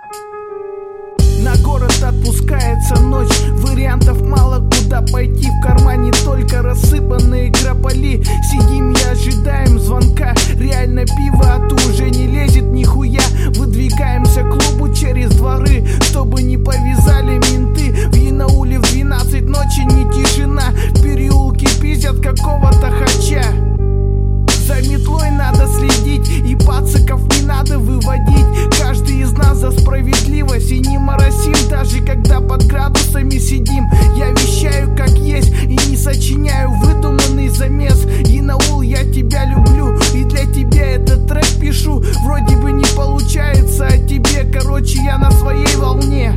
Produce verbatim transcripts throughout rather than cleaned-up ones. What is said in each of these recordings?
На город отпускается ночь, вариантов мало, куда пойти. В кармане только рассыпанные граполи. Сидим и ожидаем звонка. Реально пиво, а то уже не лезет нихуя. Выдвигаемся к клубу через дворы, чтобы не повязали менты. В Янауле в двенадцать ночи не тишина. В переулке пиздят какого-то хача. За метлой надо следить, и пациков не надо выводить. Каждый из нас за справедливость, и не моросим, даже когда под градусами сидим. Я вещаю как есть и не сочиняю выдуманный замес. Янаул, я тебя люблю, и для тебя этот трек пишу. Вроде бы не получается, а тебе, короче, я на своей волне.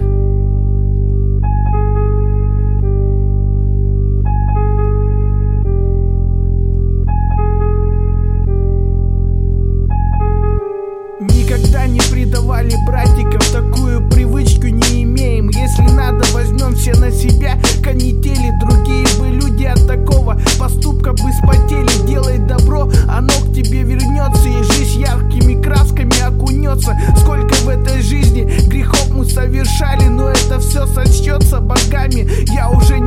Никогда не предавали братиков, такую привычку не имеем. Если надо, возьмем все на себя канители. Другие бы люди от такого поступка бы спотели. Делай добро, оно к тебе вернется, и жизнь яркими красками окунется. Сколько в этой жизни грехов мы совершали, но это все сочтется богами. Я уже